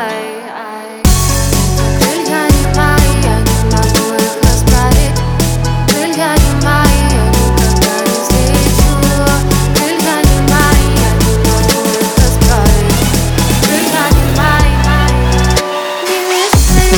Крылья не мои, я не могу их расправить. Крылья не мои, я никогда не взлечу. Крылья не мои, я не могу их расправить. Крылья не мои, не мешай.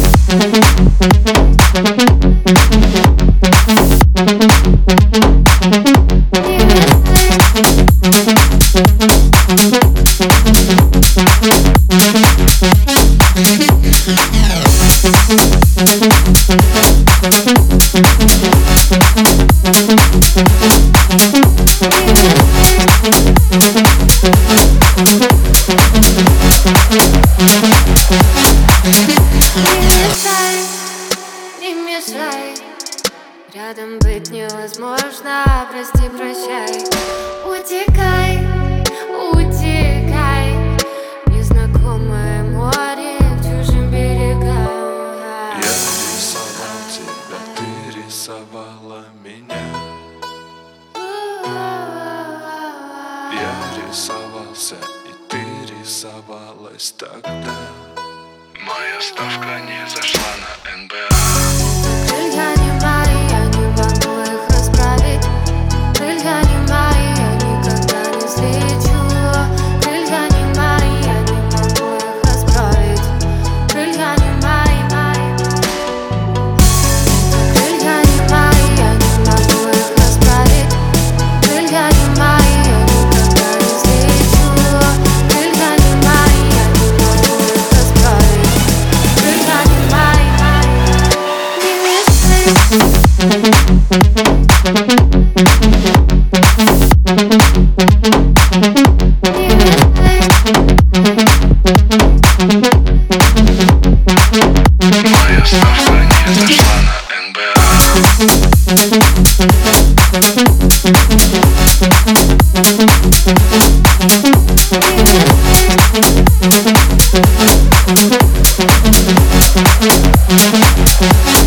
Не мешай, рядом быть невозможно. Прости, прощай. Утекай, утекай, незнакомое море к чужим берегам. Я рисовал тебя, ты рисовала меня. Я рисовался, и ты рисовалась тогда. Моя ставка не зашла на НБА. Крылья не мои, я не могу их расправить. Крылья не мои, я никогда не взлечу. Крылья не мои, я не могу их расправить. Крылья не мои, Крылья не мои, я не могу их расправить. Крылья не мои, я никогда не взлечу. Крылья не мои, я не могу их расправить. Крылья не мои, не мешай. Моя ставка не зашла на НБА. Не мешай.